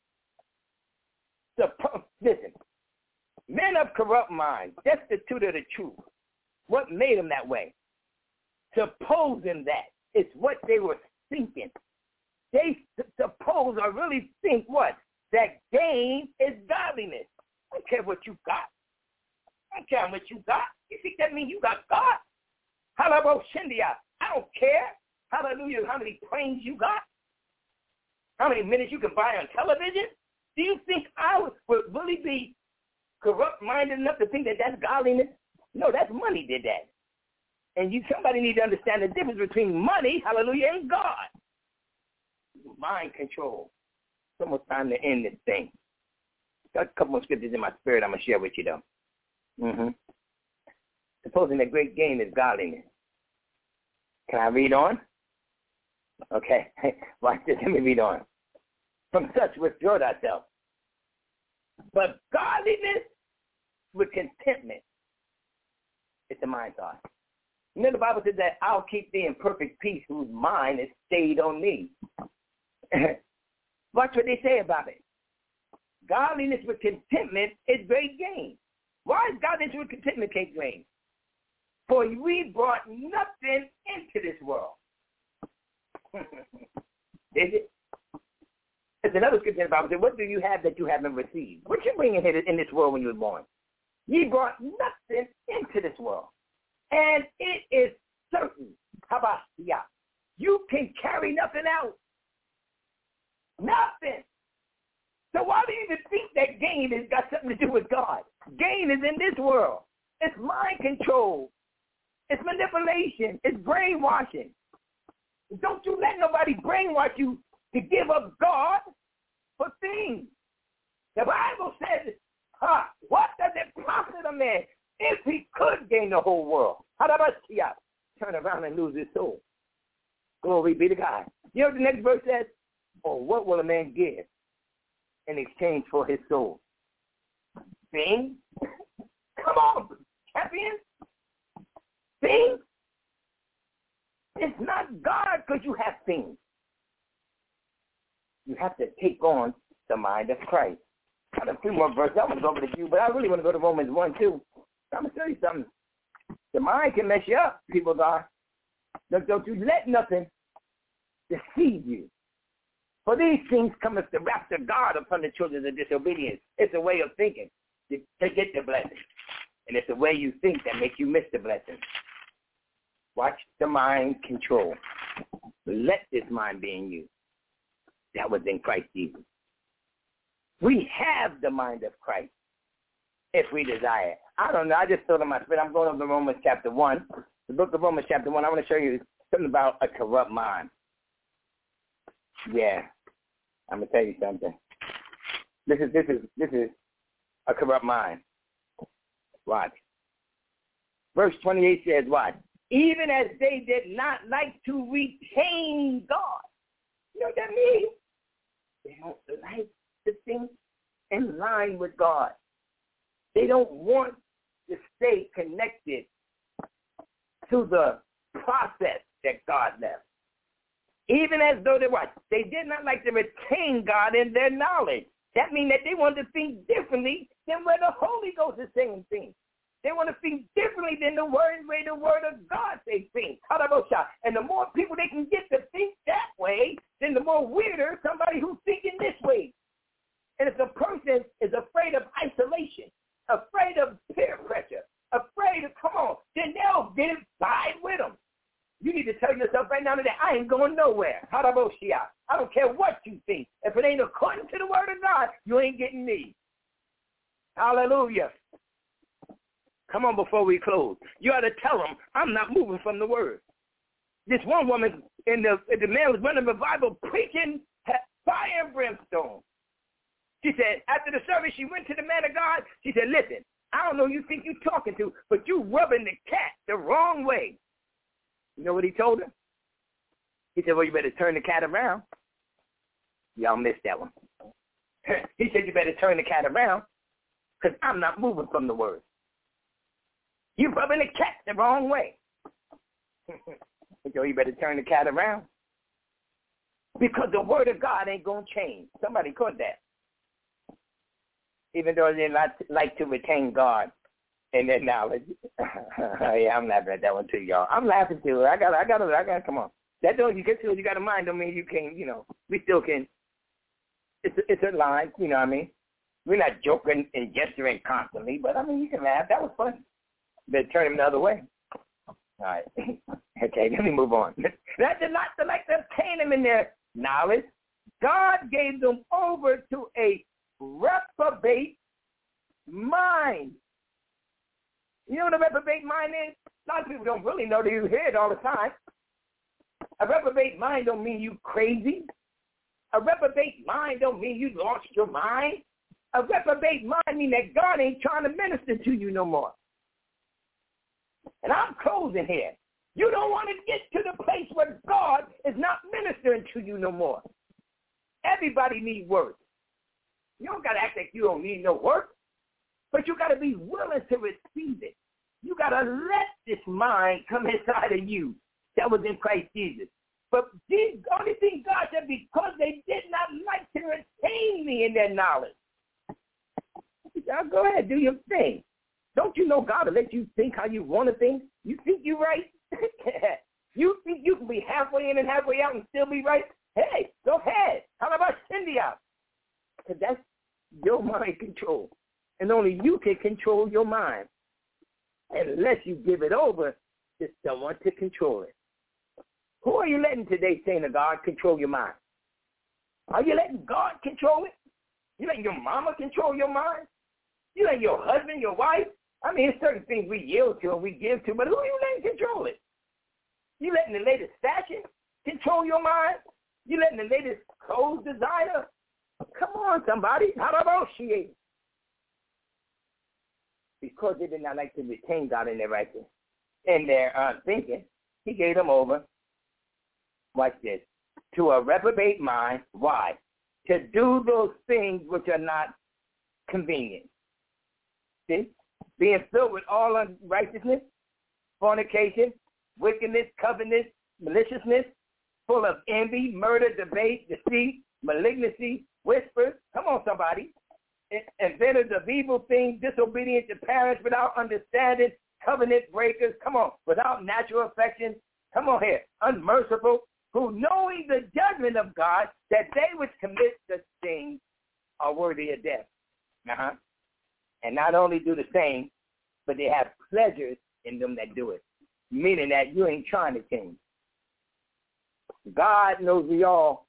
Listen, men of corrupt mind, destitute of the truth. What made them that way? Supposing that it's what they were thinking. They suppose or really think what? That gain is godliness. I don't care what you got. I don't care what you got. You think that means you got God? Hallelujah. I don't care. Hallelujah. How many planes you got? how many minutes you can buy on television? Do you think I would, would really be corrupt-minded enough to think that that's godliness? No, that's money did that. And you, somebody need to understand the difference between money, hallelujah, and God. Mind control. It's almost time to end this thing. Got a couple more scriptures in my spirit I'm going to share with you, though. Mm-hmm. Supposing the great gain is godliness. Can I read on? Okay. Watch this. Let me read on. From such withdraw thyself. But godliness with contentment is the mind thought. You know the Bible says that I'll keep thee in perfect peace whose mind is stayed on me. Watch what they say about it. Godliness with contentment is great gain. Why is godliness with contentment great gain? For we brought nothing into this world. Is it? There's another scripture in the Bible that says, what do you have that you haven't received? What you bringing here in this world when you were born? Ye brought nothing into this world. And it is certain, how about yeah, you can carry nothing out. Nothing. So why do you even think that gain has got something to do with God? Gain is in this world. It's mind control. It's manipulation. It's brainwashing. Don't you let nobody brainwash you to give up God for things. The Bible says, huh, what does it profit a man if he could gain the whole world? How about you turn around and lose his soul? Glory be to God. You know what the next verse says? Or what will a man give in exchange for his soul? Things? Come on, champions. Things? It's not God because you have things. You have to take on the mind of Christ. I got a few more verses. I want to go over to you, but I really want to go to Romans one, too. I'm going to tell you something. The mind can mess you up, people are. Don't, don't you let nothing deceive you. For these things cometh the wrath of God upon the children of disobedience. It's a way of thinking to, to get the blessing. And it's the way you think that makes you miss the blessing. Watch the mind control. Let this mind be in you. That was in Christ Jesus. We have the mind of Christ if we desire it. I don't know. I just thought in my spirit. I'm going over to Romans chapter one. The book of Romans chapter one. I want to show you something about a corrupt mind. Yeah. I'm going to tell you something. This is, this is, this is a corrupt mind. Watch. Verse twenty-eight says, watch. Even as they did not like to retain God. You know what that means? They don't like to think in line with God. They don't want to stay connected to the process that God left. Even as though they what? They did not like to retain God in their knowledge. That means that they wanted to think differently than where the Holy Ghost is saying things. They want to think differently than the word way the word of God says things. And the more people they can get to think that way, then the more weirder somebody who's thinking this way. And if a person is afraid of isolation, afraid of peer pressure, afraid of, come on, then they'll get inside with them. You need to tell yourself right now that I ain't going nowhere. I don't care what you think. If it ain't according to the word of God, you ain't getting me. Hallelujah. Come on before we close. You ought to tell them, I'm not moving from the word. This one woman, in the, the man was running revival, preaching fire and brimstone. She said, after the service, she went to the man of God. She said, listen, I don't know who you think you're talking to, but you rubbing the cat the wrong way. You know what he told her? He said, well, you better turn the cat around. Y'all missed that one. He said, you better turn the cat around because I'm not moving from the word. You're rubbing the cat the wrong way. So you better turn the cat around. Because the word of God ain't going to change. Somebody caught that. Even though they like, like to retain God in their knowledge. Yeah, I'm laughing at that one too, y'all. I'm laughing too. I got I got I got come on. That don't you get to you got a mind don't mean you can, you know, we still can. It's a, it's a line, you know what I mean? We're not joking and gesturing constantly, but I mean you can laugh. That was fun. Better turn him the other way. All right. Okay, let me move on. That's a lot to like to obtain them in their knowledge, God gave them over to a reprobate mind. You know what a reprobate mind is? A lot of people don't really know that you hear it all the time. A reprobate mind don't mean you crazy. A reprobate mind don't mean you lost your mind. A reprobate mind means that God ain't trying to minister to you no more. And I'm closing here. You don't want to get to the place where God is not ministering to you no more. Everybody needs work. You don't got to act like you don't need no work, but you got to be willing to receive it. You got to let this mind come inside of you that was in Christ Jesus. But the only thing God said, because they did not like to retain me in their knowledge. Now go ahead, do your thing. Don't you know God will let you think how you want to think? You think you're right? You think you can be halfway in and halfway out and still be right? Hey, go ahead. How about Cindy out? Because that's your mind control. And only you can control your mind unless you give it over to someone to control it. Who are you letting today, saying to God, control your mind? Are you letting God control it? You letting your mama control your mind? You letting your husband, your wife? I mean, there's certain things we yield to and we give to, but who are you letting control it? You letting the latest fashion control your mind? You letting the latest clothes designer? Come on, somebody. How about she? Because they did not like to retain God in their righteousness, in their uh, thinking, he gave them over, watch this, to a reprobate mind. Why? To do those things which are not convenient. See? Being filled with all unrighteousness, fornication, wickedness, covetousness, maliciousness, full of envy, murder, debate, deceit, malignancy, whispers. Come on, somebody. Inventors of evil things, disobedient to parents, without understanding, covenant breakers. Come on, without natural affection. Come on here, unmerciful, who knowing the judgment of God, that they which commit such things are worthy of death. Uh-huh. And not only do the same, but they have pleasures in them that do it, meaning that you ain't trying to change. God knows we all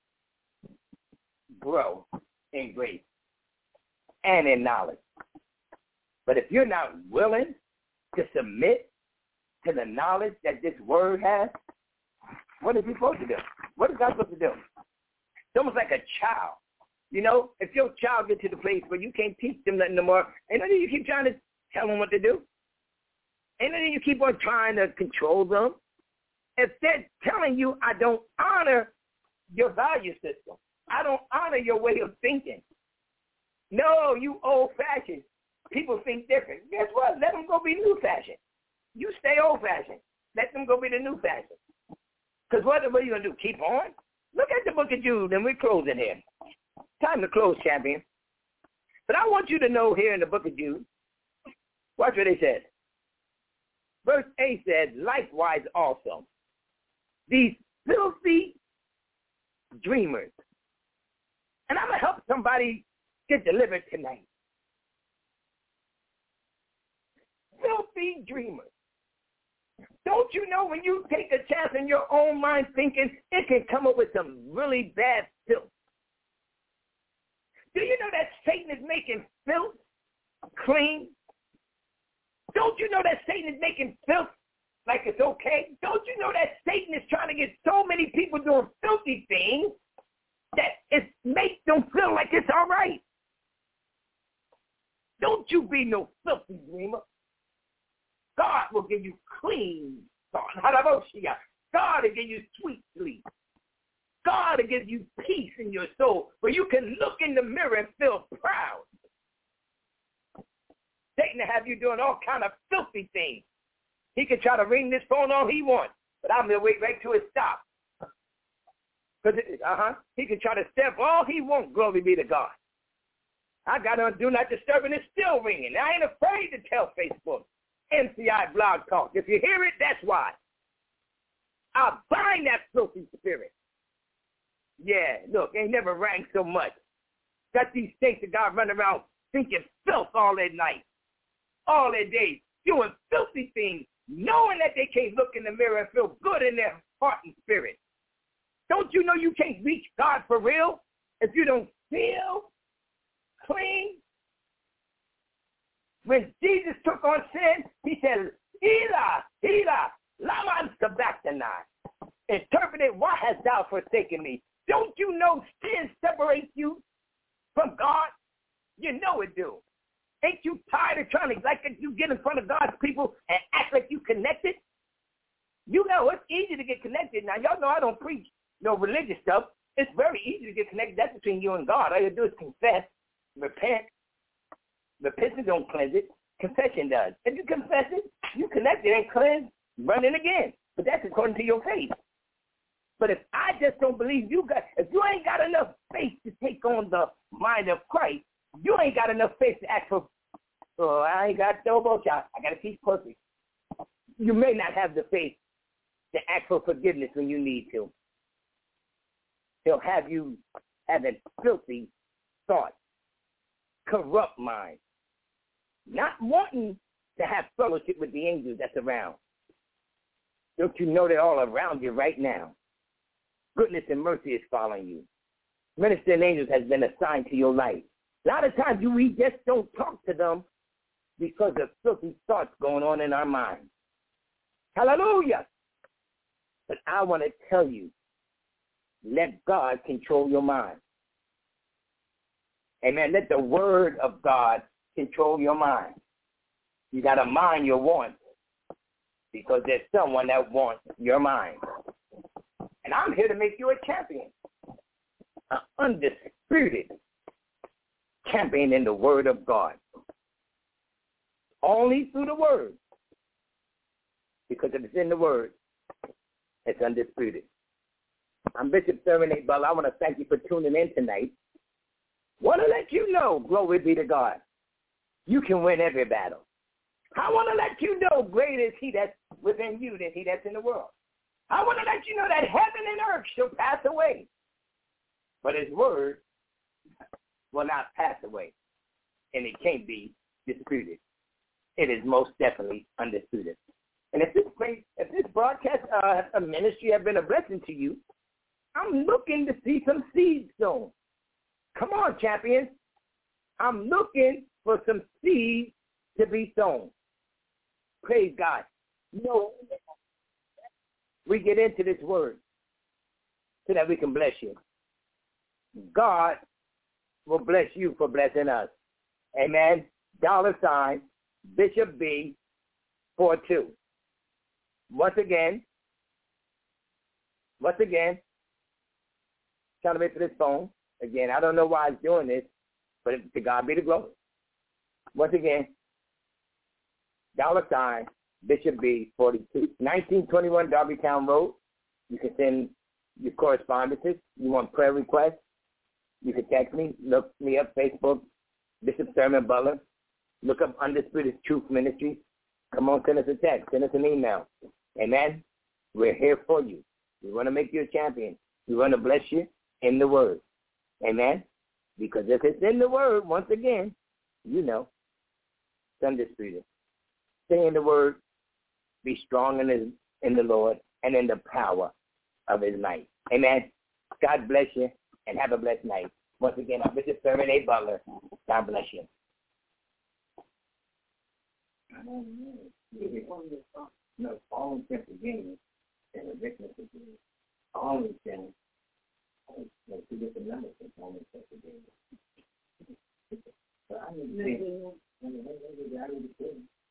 grow in grace and in knowledge. But if you're not willing to submit to the knowledge that this word has, what is he supposed to do? What is God supposed to do? It's almost like a child. You know, if your child gets to the place where you can't teach them nothing no more, ain't no need you keep trying to tell them what to do. Ain't no need you keep on trying to control them. If they're telling you, I don't honor your value system, I don't honor your way of thinking. No, you old-fashioned. People think different. Guess what? Let them go be new-fashioned. You stay old-fashioned. Let them go be the new-fashioned. Because what, what are you going to do, keep on? Look at the book of Jude, and we're closing here. Time to close, champion. But I want you to know here in the book of Jude, watch what it says. Verse eight says, likewise also, these filthy dreamers. And I'm going to help somebody get delivered tonight. Filthy dreamers. Don't you know when you take a chance in your own mind thinking, it can come up with some really bad filth? Do you know that Satan is making filth clean? Don't you know that Satan is making filth like it's okay? Don't you know that Satan is trying to get so many people doing filthy things that it makes them feel like it's all right? Don't you be no filthy dreamer. God will give you clean thought. God will give you sweet sleep. God will give you peace in your soul where you can look in the mirror and feel proud. Satan will have you doing all kind of filthy things. He can try to ring this phone all he wants, but I'm going to wait right till it stops. Because, uh-huh, he can try to step all he wants, glory be to God. I got on Do Not Disturb and it's still ringing. I ain't afraid to tell Facebook, M C I Blog Talk. If you hear it, that's why. I bind that filthy spirit. Yeah, look, ain't never rang so much. Got these saints of God running around thinking filth all their night, all their days, doing filthy things, knowing that they can't look in the mirror and feel good in their heart and spirit. Don't you know you can't reach God for real if you don't feel clean? When Jesus took on sin, he said, Eli, Eli, lama sabachthani. Interpreted, why hast thou forsaken me? Don't you know sin separates you from God? You know it do. Ain't you tired of trying to, like, you get in front of God's people and act like you connected? You know, it's easy to get connected. Now, y'all know I don't preach no religious stuff. It's very easy to get connected. That's between you and God. All you do is confess, repent. Repentance don't cleanse it. Confession does. If you confess it, you connect it and cleanse, run in again. But that's according to your faith. But if I just don't believe you got, if you ain't got enough faith to take on the mind of Christ, you ain't got enough faith to ask for, oh, I ain't got no bullshit. I got to keep perfect. You may not have the faith to ask for forgiveness when you need to. He'll have you having filthy thoughts, corrupt mind, not wanting to have fellowship with the angels that's around. Don't you know they're all around you right now? Goodness and mercy is following you. Ministering angels has been assigned to your life. A lot of times we just don't talk to them because of filthy thoughts going on in our minds. Hallelujah. But I want to tell you, let God control your mind. Amen. Let the word of God control your mind. You got to mind your wants because there's someone that wants your mind. And I'm here to make you a champion, an undisputed champion in the word of God. Only through the word. Because if it's in the word, it's undisputed. I'm Bishop Thurman A. Butler. I want to thank you for tuning in tonight. Want to let you know, glory be to God, you can win every battle. I want to let you know, great is he that's within you than he that's in the world. I want to let you know that heaven and earth shall pass away, but his word will not pass away, and it can't be disputed. It is most definitely undisputed. And if this great, if this broadcast uh, a ministry has been a blessing to you, I'm looking to see some seeds sown. Come on, champions. I'm looking for some seeds to be sown. Praise God. You know, we get into this word so that we can bless you. God will bless you for blessing us. Amen. Dollar sign, Bishop B, four two. Once again, once again, trying to wait for this phone. Again, I don't know why it's doing this, but to God be the glory. Once again, dollar sign, Bishop B, forty-two, nineteen twenty-one Darbytown Road. You can send your correspondences. You want prayer requests, you can text me. Look me up, Facebook, Bishop Thurman Butler. Look up Undisputed Truth Ministry. Come on, send us a text. Send us an email. Amen. We're here for you. We want to make you a champion. We want to bless you in the word. Amen. Because if it's in the word, once again, you know, it's undisputed. Stay in the word. Be strong in the, in the Lord and in the power of his might. Amen. God bless you and have a blessed night. Once again, I'm Bishop Thurman A. Butler. God bless you. I don't know. No, all in sense again, and the victim again. All in sense. Like two different numbers in all in sense again. So I need to say, I mean, I need to